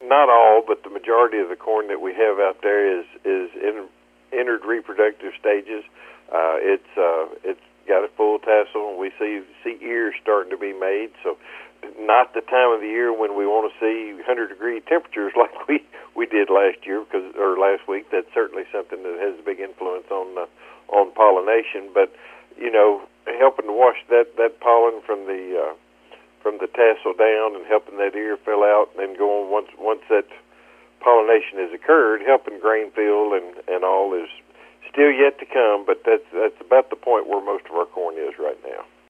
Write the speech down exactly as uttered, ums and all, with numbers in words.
not all, but the majority of the corn that we have out there is is in, entered reproductive stages. Uh, it's uh, it's got a full tassel, and we see see ears starting to be made. So, not the time of the year when we want to see one hundred degree temperatures like we, we did last year, because or last week. That's certainly something that has a big influence on uh, on pollination. But you know, helping to wash that, that pollen from the uh, from the tassel down and helping that ear fill out, and then going once once that pollination has occurred, helping grain fill and, and all is still yet to come. But that's that's about the point where most of our corn is right now.